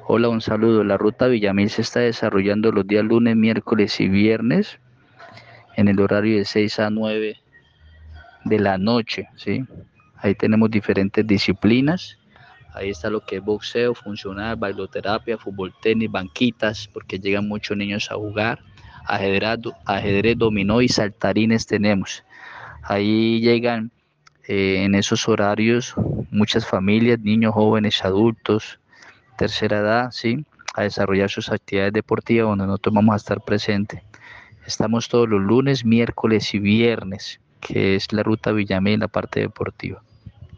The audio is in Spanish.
Hola, un saludo. La ruta Villamil se está desarrollando los días lunes, miércoles y viernes en el horario de 6 a 9 de la noche, ¿sí? Ahí tenemos diferentes disciplinas. Ahí está lo que es boxeo, funcional, bailoterapia, fútbol, tenis, banquitas, porque llegan muchos niños a jugar. Ajedrez, dominó y saltarines tenemos. Ahí llegan en esos horarios muchas familias, niños, jóvenes, adultos, tercera edad, ¿sí? A desarrollar sus actividades deportivas donde nosotros vamos a estar presentes. Estamos todos los lunes, miércoles y viernes, que es la ruta Villamil, la parte deportiva.